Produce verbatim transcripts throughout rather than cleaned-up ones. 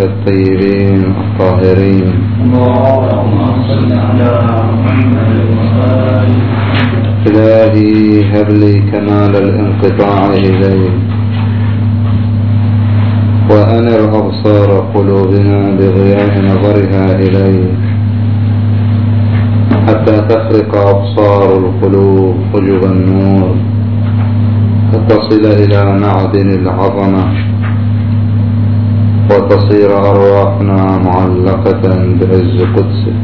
الطيبين الطاهرين. اللهم صل على محمد وآله. إلهي هب لي كمال الانقطاع إليك، وأنر أبصار قلوبنا بضياء نظرها إليك، حتى تخرق أبصار القلوب حجب النور، فتصل إلى معدن العظمة، وتصير أرواحنا معلقة بعز قدسك.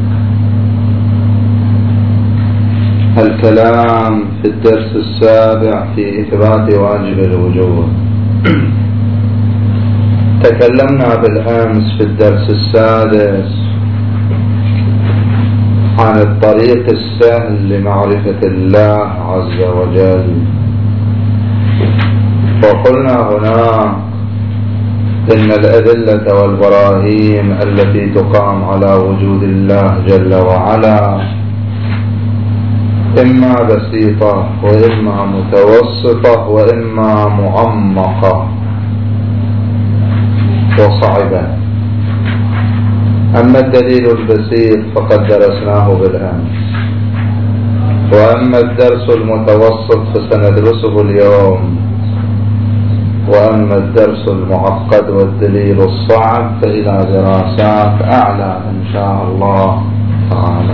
الكلام في الدرس السابع في إثبات واجب الوجود. تكلمنا بالأمس في الدرس السادس عن الطريق السهل لمعرفة الله عز وجل، وقلنا هناك إن الأدلة والبراهين التي تقام على وجود الله جل وعلا إما بسيطة وإما متوسطة وإما معمقة وصعبة. أما الدليل البسيط فقد درسناه بالأمس، وأما الدرس المتوسط فسندرسه اليوم، وأما الدرس المعقد والدليل الصعب فإلى دراسات أعلى إن شاء الله تعالى.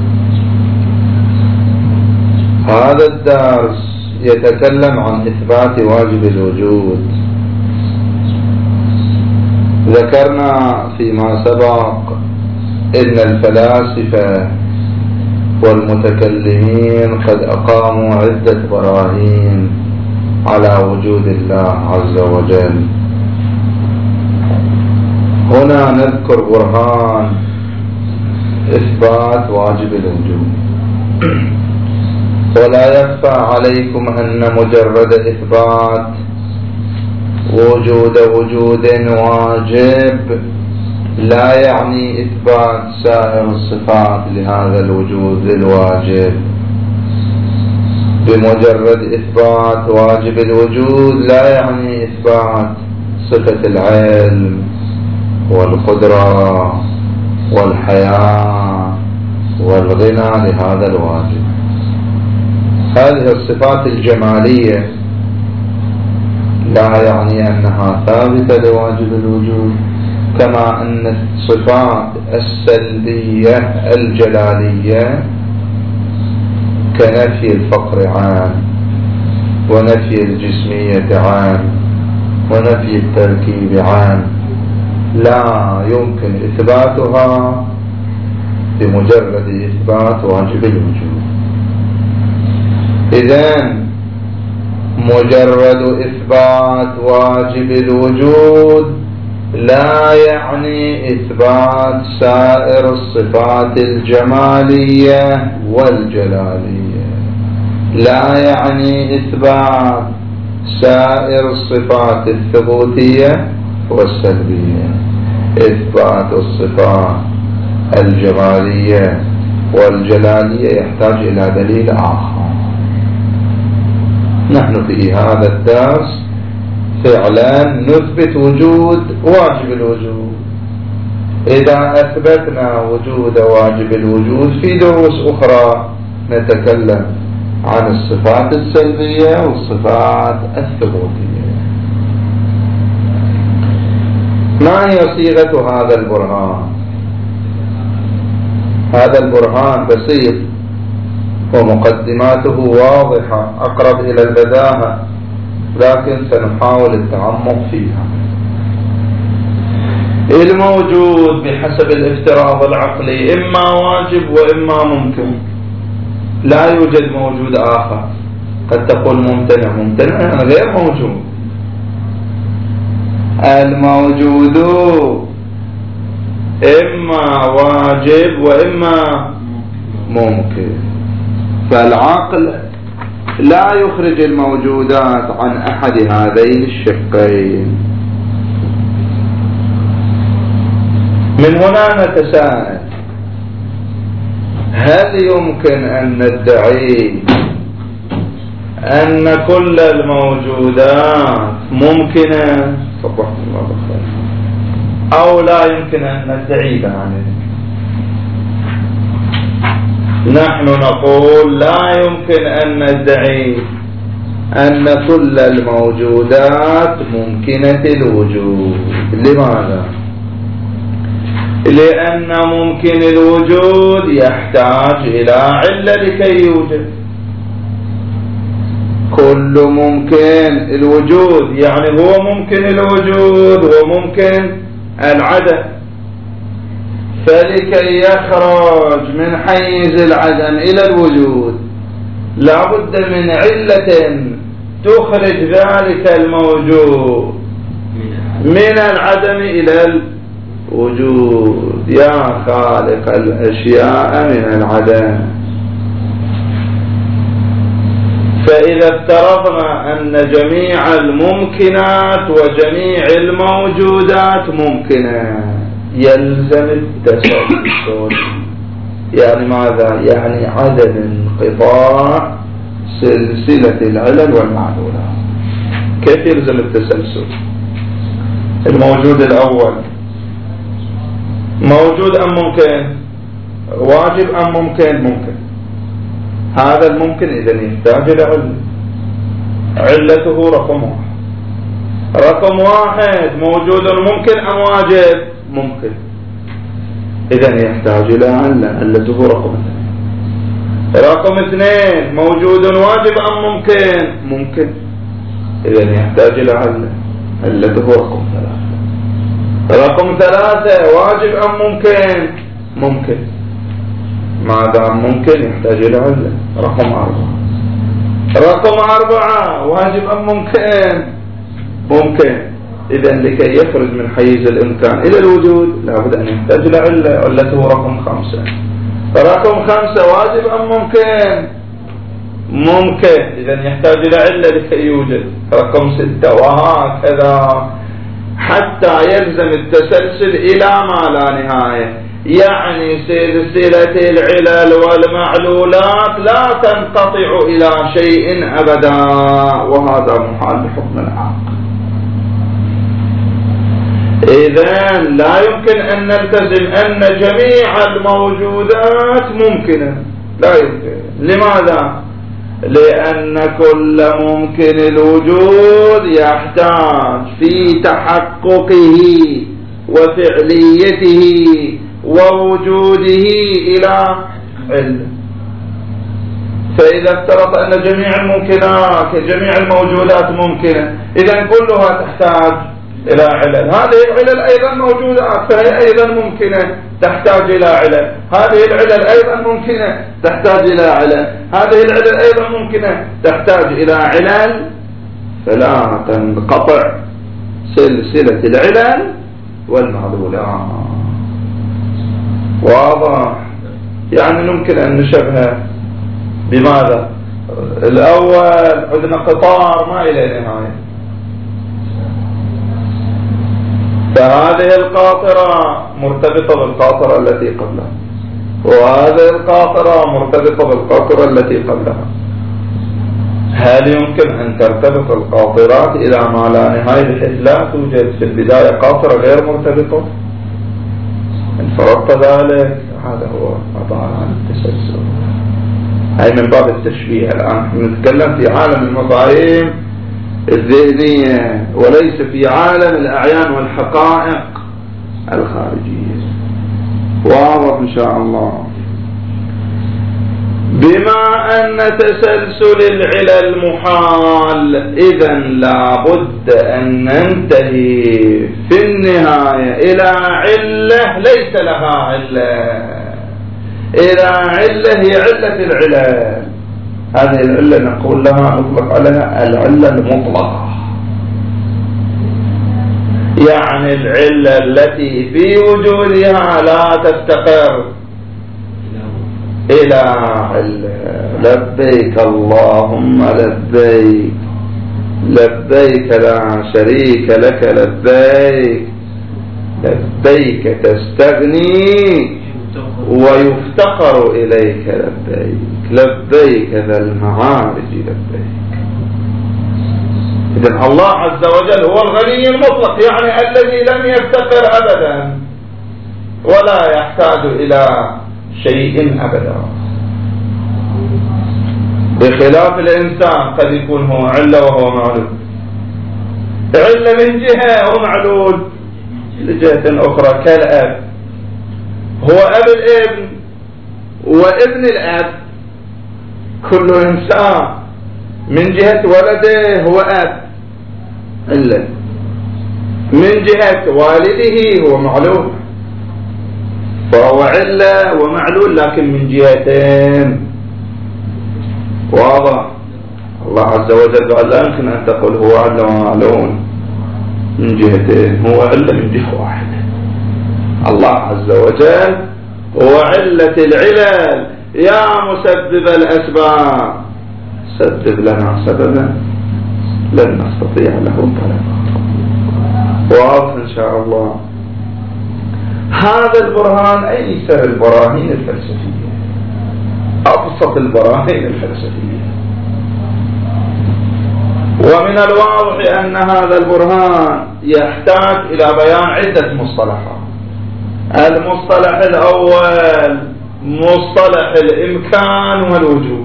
هذا الدرس يتكلم عن إثبات واجب الوجود. ذكرنا فيما سبق إن الفلاسفة والمتكلمين قد أقاموا عدة براهين على وجود الله عز وجل. هنا نذكر برهان إثبات واجب الوجود. ولا يخفى عليكم أن مجرد إثبات وجود وجود واجب لا يعني إثبات سائر الصفات لهذا الوجود الواجب. بمجرد إثبات واجب الوجود لا يعني إثبات صفة العلم والقدرة والحياة والغنى لهذا الواجب. هذه الصفات الجمالية لا يعني أنها ثابتة لواجب الوجود، كما أن الصفات السلبية الجلالية كنفي الفقر عام، ونفي الجسمية عام، ونفي التركيب عام، لا يمكن إثباتها بمجرد إثبات واجب الوجود. إذن مجرد إثبات واجب الوجود لا يعني إثبات سائر الصفات الجمالية والجلالية، لا يعني إثبات سائر الصفات الثبوتية والسلبية. إثبات الصفات الجمالية والجلالية يحتاج إلى دليل آخر. نحن في هذا الدرس فعلا نثبت وجود واجب الوجود. إذا أثبتنا وجود واجب الوجود في دروس أخرى نتكلم عن الصفات السلبية والصفات الثبوتية. ما هي صيغة هذا البرهان؟ هذا البرهان بسيط ومقدماته واضحة أقرب إلى البداهة، لكن سنحاول التعمق فيها. الموجود بحسب الافتراض العقلي إما واجب وإما ممكن، لا يوجد موجود آخر. قد تقول ممتنع، ممتنع غير موجود. الموجود إما واجب وإما ممكن، فالعقل لا يخرج الموجودات عن أحد هذين الشقين. من هنا نتساءل: هل يمكن أن ندعي أن كل الموجودات ممكنة؟ صبحكم الله بالخير. أو لا يمكن أن ندعي عنه. نحن نقول لا يمكن أن ندعي أن كل الموجودات ممكنة الوجود. لماذا؟ لأن ممكن الوجود يحتاج إلى علة لكي يوجد. كل ممكن الوجود يعني هو ممكن الوجود وممكن العدم، فلكي يخرج من حيز العدم إلى الوجود لا بد من علة تخرج ذلك الموجود من العدم إلى الوجود. يا خالق الأشياء من العدم. فإذا افترضنا أن جميع الممكنات وجميع الموجودات ممكنة يلزم التسلسل. يعني ماذا؟ يعني عدم انقطاع سلسلة العلل والمعلولات. كيف يلزم التسلسل؟ الموجود الأول موجود أم ممكن؟ واجب أم ممكن؟ ممكن. هذا الممكن إذن يحتاج إلى علة. علته رقم واحد. رقم واحد موجود ممكن أم واجب؟ ممكن. إذن يحتاج إلى علة. علته رقم اثنين. رقم اثنين موجود واجب أم ممكن؟ ممكن. إذن يحتاج إلى علة. علته رقم ثلاثة. رقم ثلاثة واجب أم ممكن؟ ممكن. ما دام ممكن يحتاج إلى علة. رقم أربعة. رقم أربعة واجب أم ممكن؟ ممكن. إذن لكي يخرج من حيز الإمكان إلى الوجود لابد أن يحتاج إلى علة. علته رقم خمسة. رقم خمسة واجب أم ممكن؟ ممكن. إذن يحتاج إلى علة لكي يوجد. رقم ستة. وهكذا حتى يلزم التسلسل إلى ما لا نهاية. يعني سلسلة العلل والمعلولات لا تنقطع إلى شيء أبدا، وهذا محال بحكم العقل. إذن لا يمكن أن نلتزم أن جميع الموجودات ممكنة. لا يمكن. لماذا؟ لأن كل ممكن الوجود يحتاج في تحققه وفعليته ووجوده إلى علة. فإذا افترض أن جميع الممكنات جميع الموجودات ممكنة إذن كلها تحتاج إلى علل. هذه العلل أيضا موجودات فهي أيضا ممكنة تحتاج إلى علل. هذه العلل أيضا ممكنة تحتاج إلى علل. هذه العلل أيضا ممكنة تحتاج إلى علل. فلا تنقطع سلسلة العلل والمعلولات. واضح؟ يعني ممكن أن نشبه بماذا؟ الأول عندنا قطار ما إلى نهاية، فهذه القاطرة مرتبطة بالقاطرة التي قبلها، وهذه القاطرة مرتبطة بالقاطرة التي قبلها. هل يمكن أن ترتبط القاطرات إلى ما لا نهاية بحيث لا توجد في البداية قاطرة غير مرتبطة؟ إن فرضت ذلك هذا هو عبارة عن التسلسل. هاي من باب التشبيه. الآن نتكلم في عالم المفاهيم الذهنية وليس في عالم الأعيان والحقائق الخارجية. واضح إن شاء الله. بما أن تسلسل العلل محال إذن لابد أن ننتهي في النهاية إلى علة ليس لها علة، إلى علة هي علة العلل. هذه العلة نقول لها نطلق عليها العلة المطلقة، يعني العلة التي في وجودها لا تفتقر إلى علة. لبيك اللهم لبيك، لبيك لا شريك لك لبيك، لبيك تستغني ويفتقر إليك لبيك، لبيك ذا المعارج لبيك. إذن الله عز وجل هو الغني المطلق، يعني الذي لم يفتقر أبدا ولا يحتاج إلى شيء أبدا، بخلاف الإنسان قد يكون هو علة وهو معلول، علة من جهة ومعلول لجهة أخرى، كالأب هو أب الابن وابن الأب، كل إنسان من جهة ولده هو أب علة، من جهة والده هو معلول، فهو علة ومعلول لكن من جهتين. واضح؟ الله عز وجل قال لا يمكن أن تقول هو علة ومعلول من جهتين، هو علة من جهة واحدة. الله عز وجل هو علة العلل، يا مسبب الأسباب سبب لنا سببا لن نستطيع له طلبا. واضح إن شاء الله. هذا البرهان أيسر البراهين الفلسفية، أبسط البراهين الفلسفية. ومن الواضح أن هذا البرهان يحتاج إلى بيان عدة مصطلحات. المصطلح الأول مصطلح الإمكان والوجوب،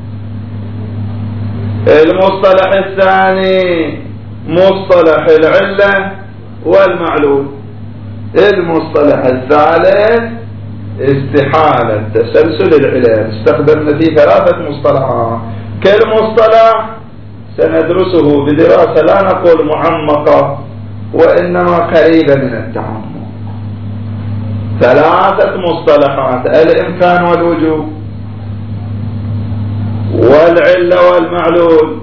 المصطلح الثاني مصطلح العلة والمعلول، المصطلح الثالث استحالة تسلسل العلل. استخدمنا فيه ثلاثة مصطلحات، كل مصطلح سندرسه بدراسة لا نقول معمقة وإنما قريبة من التعمق. ثلاثة مصطلحات: الإمكان والوجوب والعلة والمعلول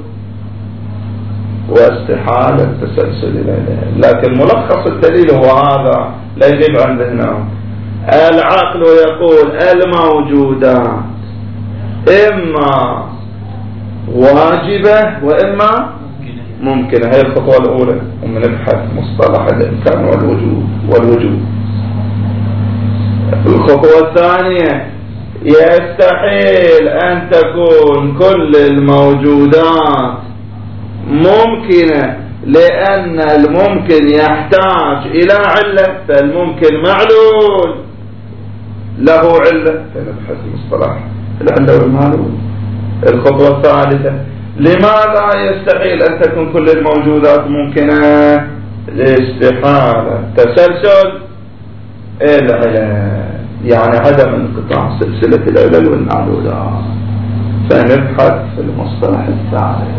واستحالة تسلسل العلل. لكن ملخص الدليل هو هذا لا يغيب عن ذهنه. العقل يقول الموجودات إما واجبة وإما ممكنة، هي الخطوة الأولى، ومنبحث مصطلح الإمكان والوجوب والوجوب. الخطوة الثانية: يستحيل أن تكون كل الموجودات ممكنة، لأن الممكن يحتاج إلى علة، فالممكن معلول له علة، فنبحث مصطلح العلة والمعلول. الخطوة الثالثة: لماذا يستحيل أن تكون كل الموجودات ممكنة؟ لاستحالة تسلسل العلل، يعني عدم انقطاع سلسلة العلل والمعلولات، فنبحث في المصطلح الثالث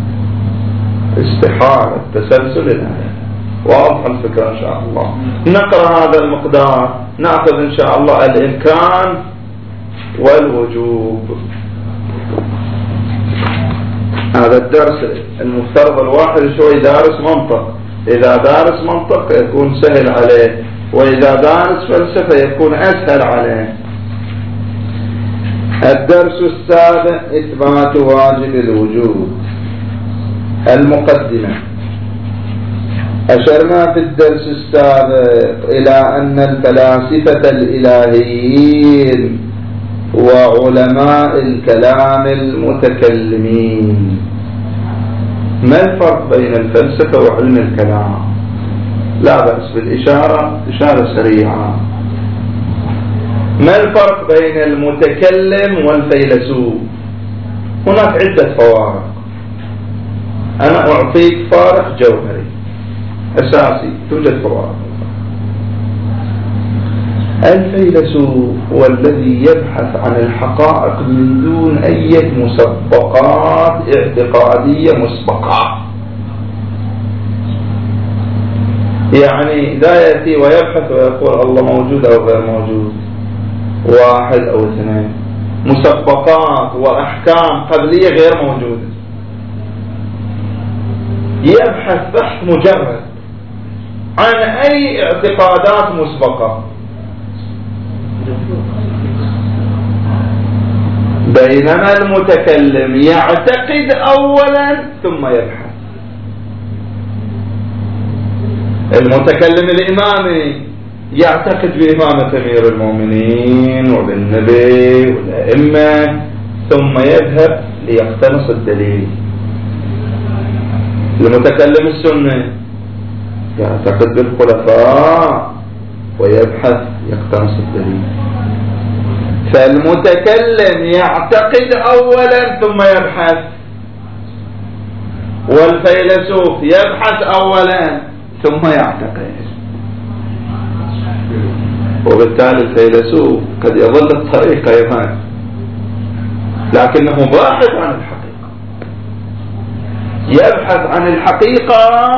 استحالة تسلسل العلل. واضح الفكرة إن شاء الله. نقرأ هذا المقدار، نأخذ إن شاء الله الإمكان والوجوب. هذا الدرس المفترض الواحد شوي دارس منطق، إذا دارس منطق يكون سهل عليه، وإذا دارس فلسفة يكون أسهل عليه. الدرس السابع: إثبات واجب الوجود. المقدمة: أشرنا في الدرس السابق إلى أن الفلاسفة الإلهيين وعلماء الكلام المتكلمين. ما الفرق بين الفلسفة وعلم الكلام؟ لا بأس بالإشارة، إشارة سريعة. ما الفرق بين المتكلم والفيلسوف؟ هناك عدة فوارق، أنا أعطيك فارق جوهري أساسي، توجد فوارق. الفيلسوف هو الذي يبحث عن الحقائق من دون أي مسبقات اعتقادية مسبقة، يعني لا يأتي ويبحث ويقول الله موجود أو غير موجود، واحد أو اثنين، مسبقات وأحكام قبلية غير موجودة. يبحث بحث مجرد عن أي اعتقادات مسبقة، بينما المتكلم يعتقد أولا ثم يبحث. المتكلم الإمامي يعتقد بإمامة أمير المؤمنين وبالنبي والأئمة ثم يذهب ليقتنص الدليل. المتكلم السني يعتقد بالخلفاء ويبحث يقتنص الدليل. فالمتكلم يعتقد أولا ثم يبحث، والفيلسوف يبحث أولا ثم يعتقد. وبالتالي الفيلسوف قد يظل الطريق أيضا لكنه باحث عن الحقيقة، يبحث عن الحقيقة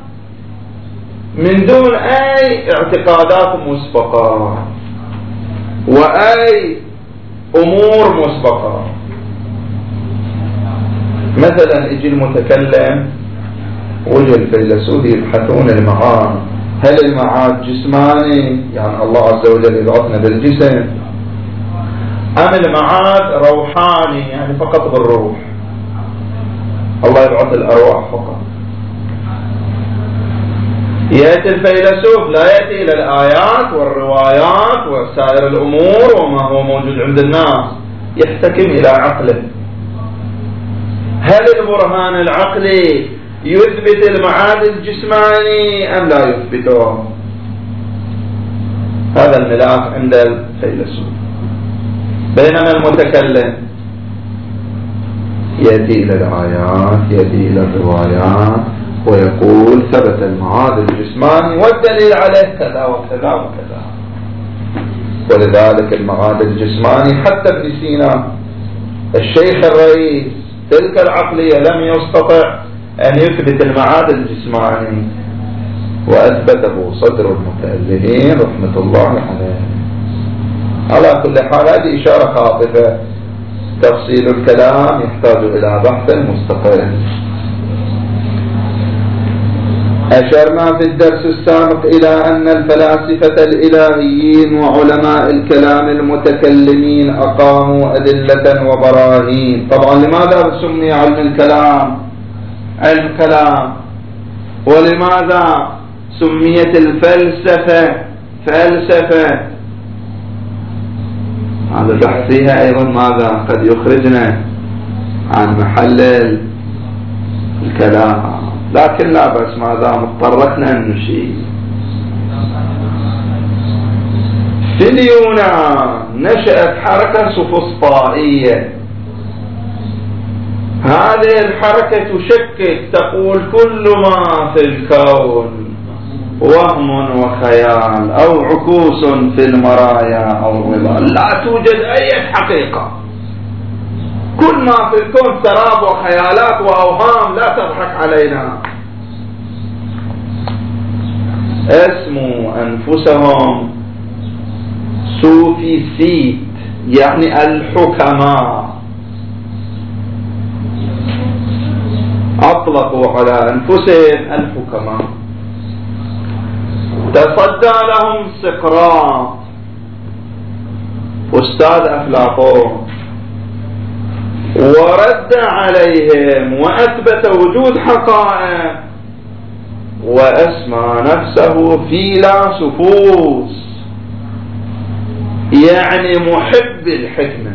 من دون أي اعتقادات مسبقة وأي أمور مسبقة. مثلا يجي المتكلم وجه الفيلسوف يبحثون المعاد، هل المعاد جسماني يعني الله عز وجل يبعثنا بالجسم، أم المعاد روحاني يعني فقط بالروح، الله يبعث الأرواح فقط. يأتي الفيلسوف لا يأتي إلى الآيات والروايات وسائر الأمور وما هو موجود عند الناس، يحتكم إلى عقله. هل البرهان العقلي يثبت المعاد الجسماني أم لا يثبته؟ هذا الملاك عند الفيلسوف. بينما المتكلم يأتي إلى الآيات، يأتي إلى الروايات ويقول ثبت المعاد الجسماني والدليل عليه كذا وكذا وكذا. ولذلك المعاد الجسماني حتى ابن سينا الشيخ الرئيس تلك العقلية لم يستطع أن يثبت المعاد الجسماني، وأثبته صدر المتألهين رحمة الله عليه. على كل حال هذه إشارة خاطفة، تفصيل الكلام يحتاج إلى بحث مستقل. أشرنا في الدرس السابق إلى أن الفلاسفة الإلهيين وعلماء الكلام المتكلمين أقاموا أدلة وبراهين. طبعا لماذا سمي علم الكلام علم كلام؟ ولماذا سميت الفلسفة فلسفة؟ هذا بحثها أيضا ماذا قد يخرجنا عن محل الكلام، لكن لا بس ما دام اضطرتنا أن نشير. في اليونان نشأت حركة سوفسطائية. هذه الحركة تشكك، تقول كل ما في الكون وهم وخيال أو عكوس في المرايا أو ظلال، لا توجد أي حقيقة، كل ما في الكون سراب وخيالات وأوهام لا تضحك علينا. اسموا أنفسهم سوفيسيت يعني الحكماء، أطلقوا على أنفسهم الحكماء. تصدى لهم سقراط أستاذ أفلاطون ورد عليهم وأثبت وجود حقائق، وأسمى نفسه فيلسوفوس يعني محب الحكمة.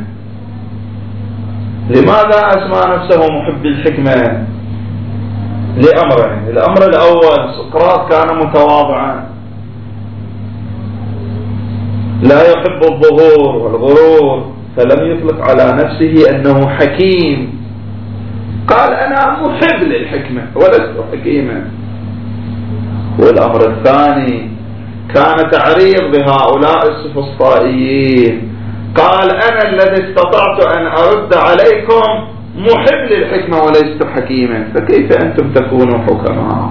لماذا أسمى نفسه محب الحكمة؟ لأمرين. الأمر الأول سقراط كان متواضعا لا يحب الظهور والغرور، فلم يطلق على نفسه أنه حكيم، قال أنا محب للحكمة ولست حكيما. والأمر الثاني كان تعريض بهؤلاء السفسطائيين، قال أنا الذي استطعت أن أرد عليكم محب للحكمة ولست حكيما، فكيف أنتم تكونوا حكماء؟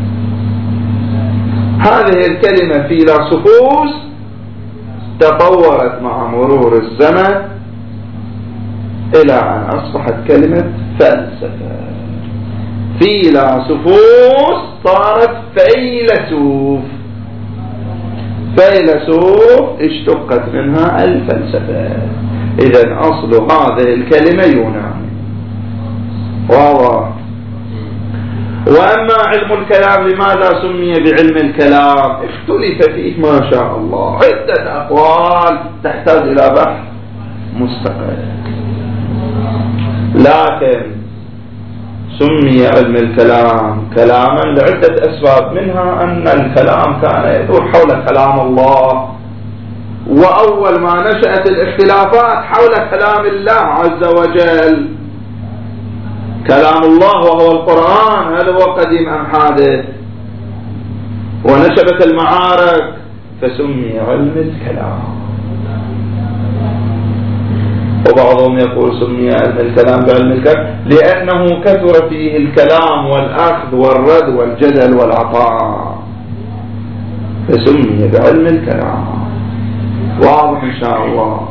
هذه الكلمة فيلسوفوس تطورت مع مرور الزمن إلى أن أصبحت كلمة فلسفة. فيلسوفوس صارت فيلسوف، فيلسوف اشتقت منها الفلسفة. إذن أصل هذه الكلمة يوناني واضح. وأما علم الكلام لماذا سمي بعلم الكلام؟ اختلف فيه ما شاء الله، عدة أقوال تحتاج إلى بحث مستقل، لكن سمي علم الكلام كلاما لعدة أسباب، منها أن الكلام كان يدور حول كلام الله، وأول ما نشأت الاختلافات حول كلام الله عز وجل. كلام الله وهو القرآن هل هو قديم أم حادث؟ ونشبت المعارك فسمي علم الكلام. وبعضهم يقول سمي علم الكلام بعلم الكلام لأنه كثر فيه الكلام والأخذ والرد والجدل والعطاء، فسمي بعلم الكلام. واضح إن شاء الله.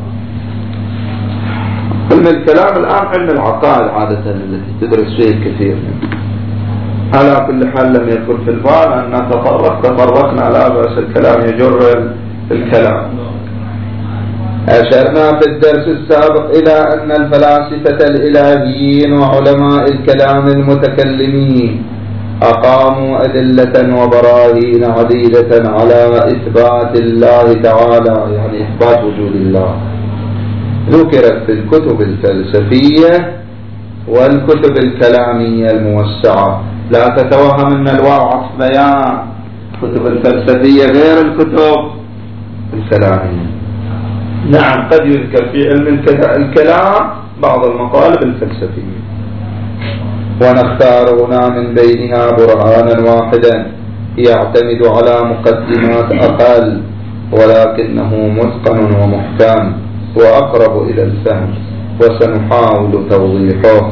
علم الكلام الآن علم العقائد عادة التي تدرس فيه الكثير منه. على كل حال لم يكن في البال أن نتطرق، تطرقنا لا بأس، الكلام يجر الكلام. أشرنا في الدرس السابق إلى أن الفلاسفة الإلهيين وعلماء الكلام المتكلمين أقاموا أدلة وبراهين عديدة على إثبات الله تعالى، يعني إثبات وجود الله، ذكرت في الكتب الفلسفية والكتب الكلامية الموسعة. لا تتوهم أن الواو عطف بيان، الكتب الفلسفية غير الكتب الكلامية. نعم قد يذكر في علم الكلام بعض المطالب الفلسفية، ونختار هنا من بينها برهانا واحدا يعتمد على مقدمات أقل، ولكنه متقن ومحكم وأقرب إلى الفهم، وسنحاول توضيحه.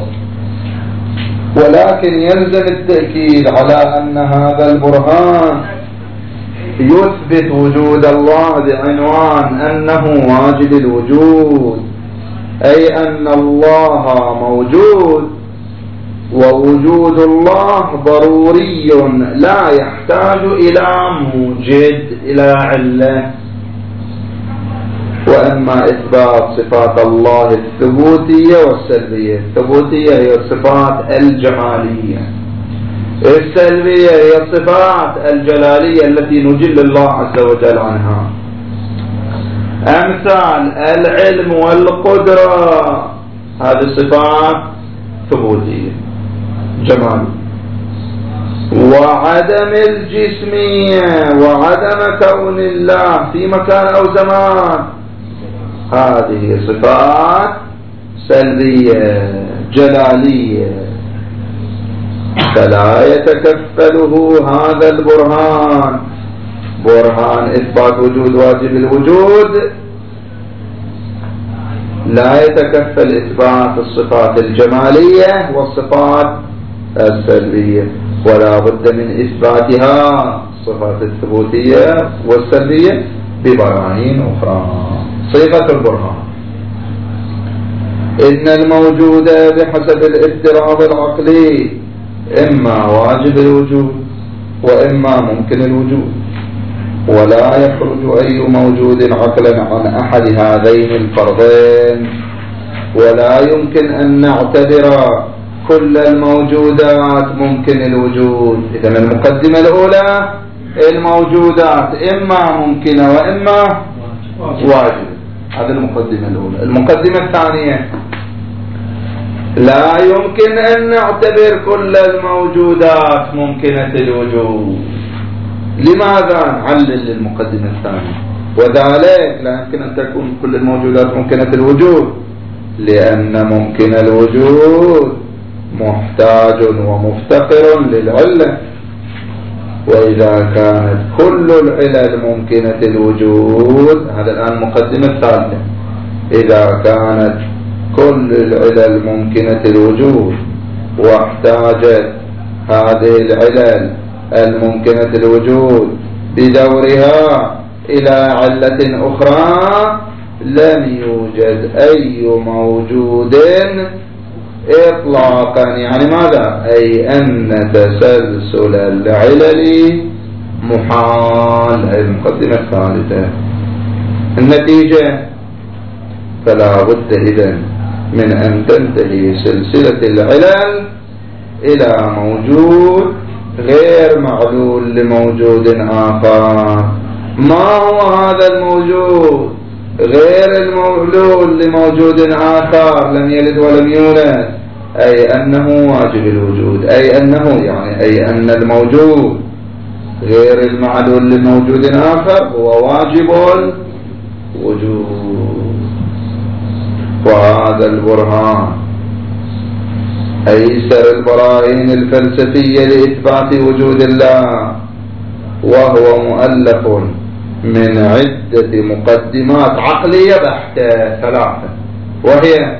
ولكن يلزم التأكيد على أن هذا البرهان يثبت وجود الله بعنوان أنه واجب الوجود، أي أن الله موجود، ووجود الله ضروري لا يحتاج إلى موجد، إلى علة. وأما إثبات صفات الله الثبوتية والسلبية، الثبوتية هي الصفات الجمالية، السلبية هي الصفات الجلالية التي نجل الله عز وجل عنها. أمثال العلم والقدرة، هذه الصفات ثبوتية جمالية. وعدم الجسمية وعدم كون الله في مكان أو زمان، هذه صفات سلبية جلالية، فلا يتكفله هذا البرهان، برهان إثبات وجود واجب الوجود، لا يتكفل إثبات الصفات الجمالية والصفات السلبية، ولا بد من إثباتها الصفات الثبوتية والسلبية ببراهين أخرى. صيغة البرهان: إن الموجود بحسب الافتراض العقلي إما واجب الوجود وإما ممكن الوجود، ولا يخرج أي موجود عقلا عن أحد هذين الفرضين، ولا يمكن أن نعتبر كل الموجودات ممكن الوجود. إذن المقدمة الأولى: الموجودات إما ممكنة وإما واجب، هذه المقدمة الأولى. المقدمة الثانية: لا يمكن أن نعتبر كل الموجودات ممكنة الوجود. لماذا؟ نعلل المقدمة الثانية. وذلك لا يمكن أن تكون كل الموجودات ممكنة الوجود، لأن ممكن الوجود محتاج ومفتقر للعلة، وإذا كانت كل العلل ممكنة الوجود، هذا الآن مقدمة الثالثة، إذا كانت كل العلل ممكنة الوجود واحتاجت هذه العلل الممكنة الوجود بدورها إلى علة أخرى، لم يوجد أي موجود إطلاقا. يعني ماذا؟ أي أن تسلسل العلل محال. هذه المقدمة الثالثة. النتيجة: فلا بد إذن من أن تنتهي سلسلة العلل إلى موجود غير معلول لموجود آخر. ما هو هذا الموجود غير المعلول لموجود آخر لم يلد ولم يولد؟ أي أنه واجب الوجود، أي أنه يعني أي أن الموجود غير المعلول لموجود آخر هو واجب الوجود. وهذا البرهان أيسر البراهين الفلسفية لإثبات وجود الله، وهو مؤلف من عدة مقدمات عقلية بحتة ثلاثة، وهي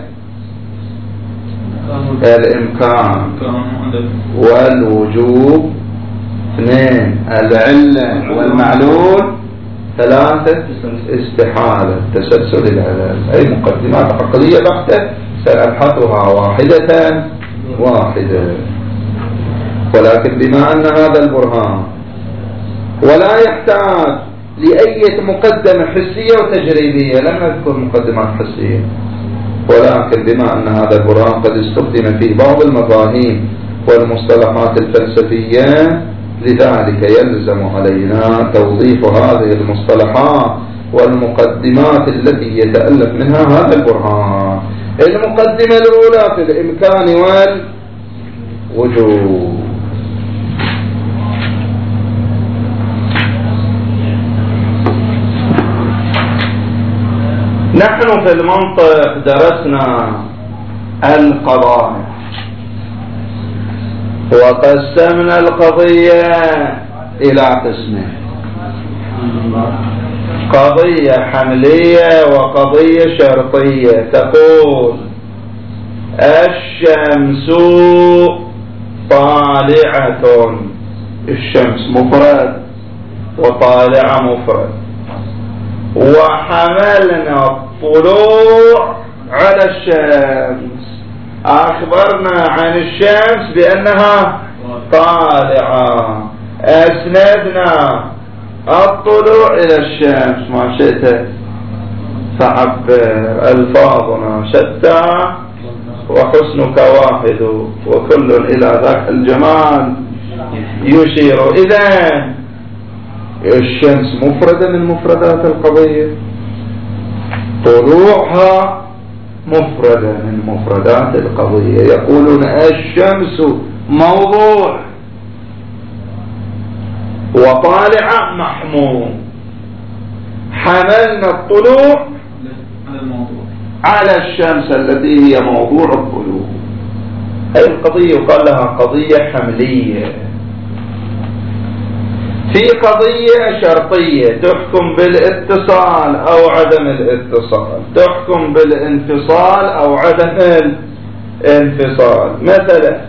الإمكان والوجوب، اثنين العلة والمعلول، ثلاثة استحالة تسلسل العلل. أي مقدمات عقلية بحتة سنبحثها واحدة واحدة. ولكن بما أن هذا البرهان ولا يحتاج لأي مقدمة حسية وتجريبية، لم نذكر مقدمات حسية، ولكن بما أن هذا البرهان قد استخدم في بعض المفاهيم والمصطلحات الفلسفية، لذلك يلزم علينا توظيف هذه المصطلحات والمقدمات التي يتألف منها هذا البرهان. المقدمة الأولى في الإمكان والوجود. نحن في المنطق درسنا القضايا وقسمنا القضية إلى قسمين: قضية حملية وقضية شرطية. تقول الشمس طالعة، الشمس مفرد وطالعة مفرد، وحملنا الطلوع على الشمس، أخبرنا عن الشمس بأنها طالعة، أسندنا الطلوع إلى الشمس. ما شئت فعبر، ألفاظنا شتى وحسنك واحد، وكل إلى ذاك الجمال يشير. إذن الشمس مفردة من مفردات القضية، طلوعها مفردة من مفردات القضية. يقولون الشمس موضوع وطالعة محمول، حملنا الطلوع على الشمس التي هي موضوع الطلوع. هذه القضية يقال لها قضية حملية. في قضية شرطية تحكم بالاتصال أو عدم الاتصال، تحكم بالانفصال أو عدم الانفصال. مثلا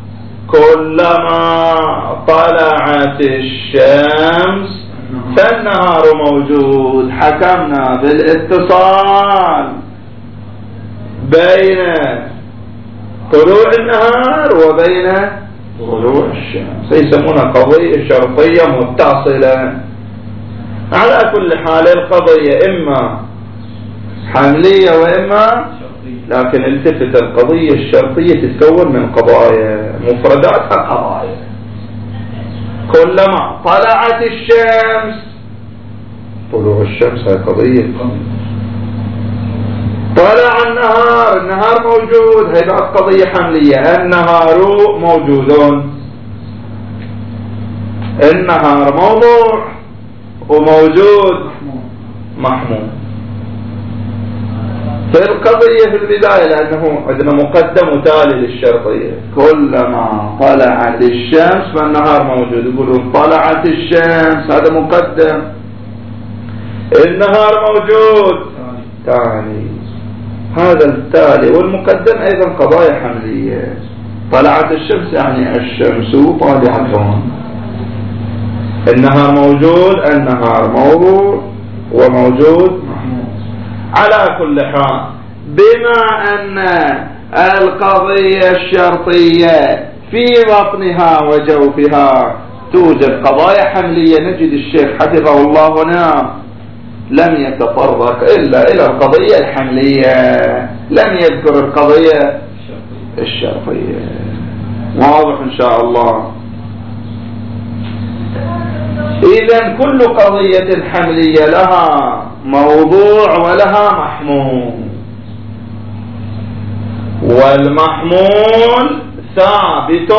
كلما طلعت الشمس فالنهار موجود، حكمنا بالاتصال بين طلوع النهار وبين طلوع الشمس، يسمونها قضية شرطية متصلة. على كل حال القضية إما حملية وإما، لكن التفت القضية الشرطية تتكون من قضايا، مفرداتها قضايا. كلما طلعت الشمس، طلوع الشمس هي قضية. طلع النهار، النهار موجود، هي بعد قضية حملية. النهار موجود، النهار موضوع وموجود محمول. في القضية في البداية لأنه عندنا مقدم وتالي للشرطية، كلما طلعت الشمس فالنهار موجود، يقولون طلعت الشمس هذا مقدم، النهار موجود تالي. هذا التالي والمقدم أيضا قضايا حملية. طلعت الشمس يعني الشمس طالعة، النهار موجود، النهار موضوع وموجود. على كل حال بما أن القضية الشرطية في بطنها وجوفها توجد قضايا حملية، نجد الشيخ حفظه الله هنا لم يتطرق إلا إلى القضية الحملية، لم يذكر القضية الشرطية. واضح إن شاء الله. إذن كل قضية حملية لها موضوع ولها محمول، والمحمول ثابت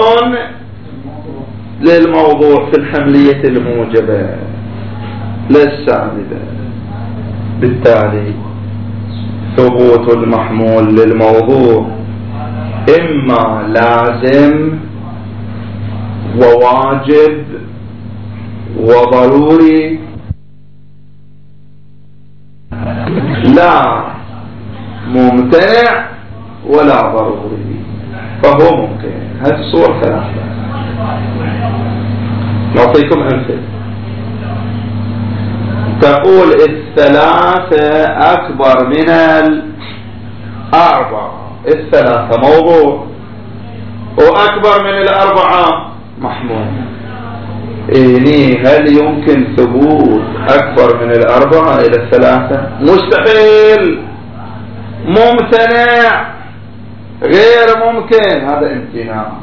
للموضوع في الحملية الموجبة للسالبة. بالتالي ثبوت المحمول للموضوع إما لازم وواجب وضروري، لا ممتنع ولا ضروري، فهو ممكن. هذه الصور ثلاثة. نعطيكم أمثلة. تقول الثلاثة أكبر من الأربعة، الثلاثة موضوع، وأكبر من الأربعة محمول. إني هل يمكن ثبوت أكبر من الأربعة إلى الثلاثة؟ مستحيل، ممتنع، غير ممكن، هذا امتناع.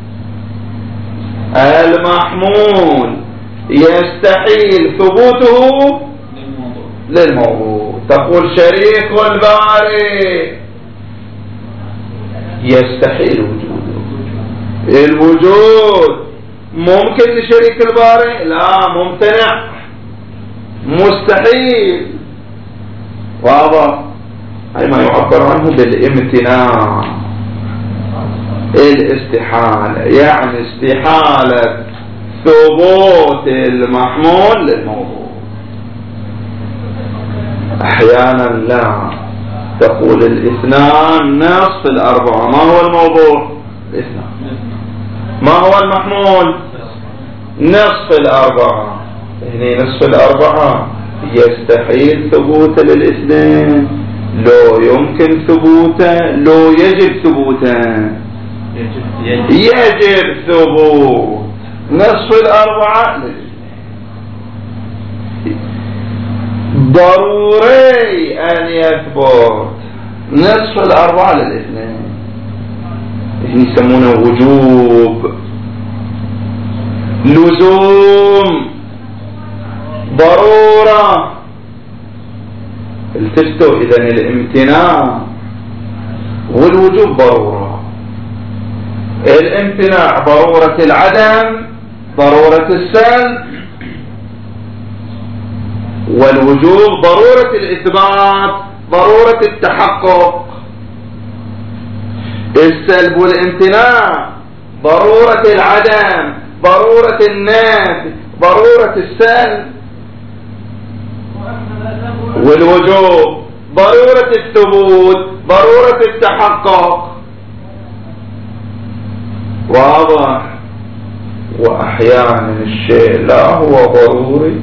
المحمول يستحيل ثبوته للموضوع. تقول شريك الباري يستحيل وجوده. الوجود ممكن لشريك الباري؟ لا، ممتنع، مستحيل. واضح؟ هاي ما يعبر عنه بالامتناع. الاستحالة يعني استحالة ثبوت المحمول للموضوع. احيانا لا، تقول الاثنان نصف الاربعة. ما هو الموضوع؟ الاثنان. ما هو المحمول؟ نصف الاربعة. هنا نصف الاربعة يستحيل ثبوته للاثنين، لو يمكن ثبوته، لو يجب ثبوته. يجب ثبوت نصف الأربعة. ضروري أن يثبت نصف الأربعة للاثنين. يسمونه وجوب، لزوم، ضرورة. التفتوا إذن الامتناع والوجوب ضرورة. الامتناع ضرورة العدم، ضرورة السلب، والوجوب ضرورة الإثبات، ضرورة التحقق. السلب والامتناع ضرورة العدم، ضرورة النفي، ضرورة السلب. والوجوب ضرورة الثبوت، ضرورة التحقق. واضح؟ وأحيانا الشيء لا هو ضروري،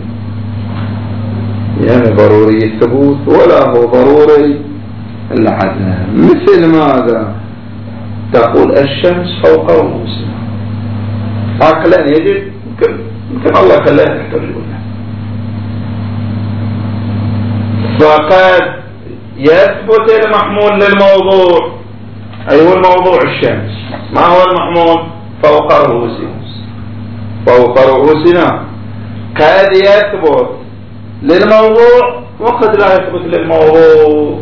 يعني ضروري الثبوت، ولا هو ضروري العدم. مثل ماذا؟ تقول الشمس فوق رؤوسنا، عقلا يجب، يمكن يمكن الله خلاها تحت رجلنا، فقد يثبت المحمول للموضوع. أي هو الموضوع الشمس. ما هو المحمول؟ فوق رؤوسنا، فوق رؤوسنا. قد يثبت للموضوع وقد لا يثبت للموضوع.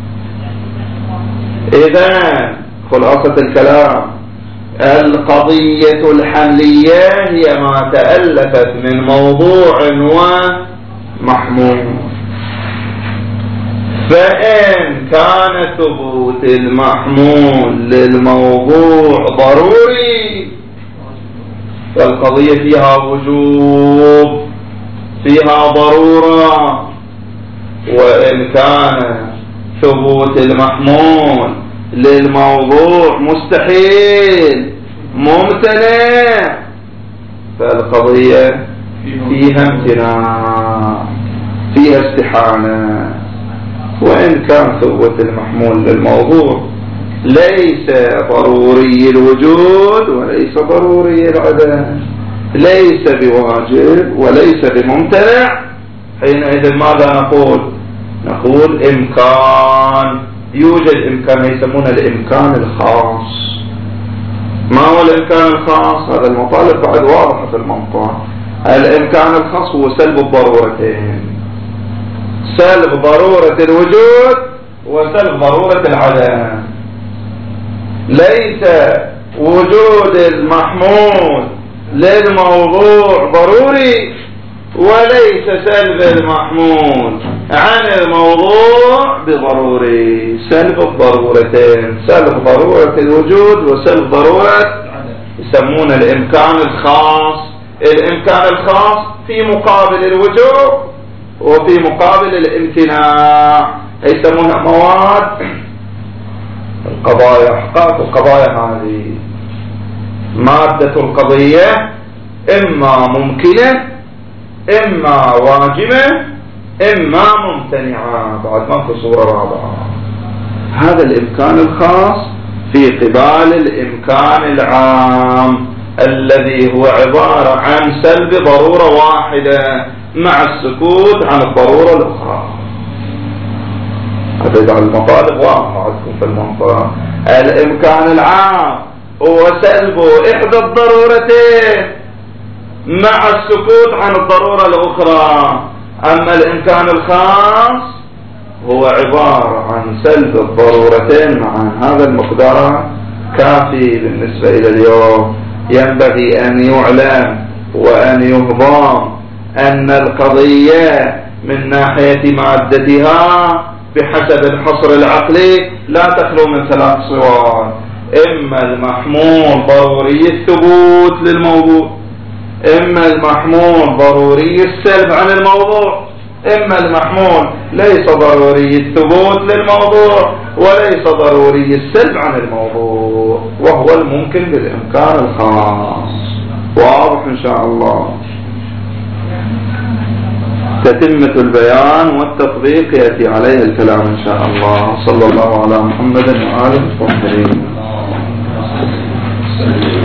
إذن خلاصة الكلام، القضية الحملية هي ما تألفت من موضوع ومحمول. فإن كان ثبوت المحمول للموضوع ضروري فالقضية فيها وجوب، فيها ضرورة. وإن كان ثبوت المحمول للموضوع مستحيل، ممتنع، فالقضية فيها امتناع، فيها استحالة. وإن كان ثبوت المحمول للموضوع ليس ضروري الوجود وليس ضروري العدم، ليس بواجب وليس بممتنع، حينئذ ماذا نقول؟ نقول إمكان، يوجد إمكان يسمونه الإمكان الخاص. ما هو الإمكان الخاص؟ هذا المطالب بعد واضحة في المنطق. الإمكان الخاص هو سلب الضرورتين، سلب ضرورة الوجود وسلب ضرورة العدم. ليس وجود المحمول للموضوع ضروري، وليس سلب المحمول عن الموضوع بضروري. سلب الضرورتين، سلب ضرورة الوجود وسلب ضرورة يسمون الإمكان الخاص. الإمكان الخاص في مقابل الوجوب وفي مقابل الامتناع، يسمونها مواد القضايا. حقائق القضايا هذه مادة القضية إما ممكنة إما واجبة إما ممتنعة، بعد ما في صورة رابعة. هذا الإمكان الخاص في قبال الإمكان العام الذي هو عبارة عن سلب ضرورة واحدة مع السكوت عن الضرورة الأخرى. هذا يجعل المطالب واضحة عندكم في المنطقة. الإمكان العام هو سلب إحدى الضرورتين مع السكوت عن الضرورة الأخرى، أما الإمكان الخاص هو عبارة عن سلب الضرورتين معا. هذا المقدار كافي بالنسبة إلى اليوم. ينبغي أن يعلم وأن يهضم أن القضية من ناحية مادتها بحسب الحصر العقلي لا تخلو من ثلاث صور: إما المحمول ضروري الثبوت للموضوع، إما المحمول ضروري السلب عن الموضوع، إما المحمول ليس ضروري الثبوت للموضوع وليس ضروري السلب عن الموضوع، وهو الممكن بالإمكان الخاص. واضح إن شاء الله. تتمة البيان والتطبيق يأتي عليه الكلام إن شاء الله. صلى الله على محمد وآله الطاهرين.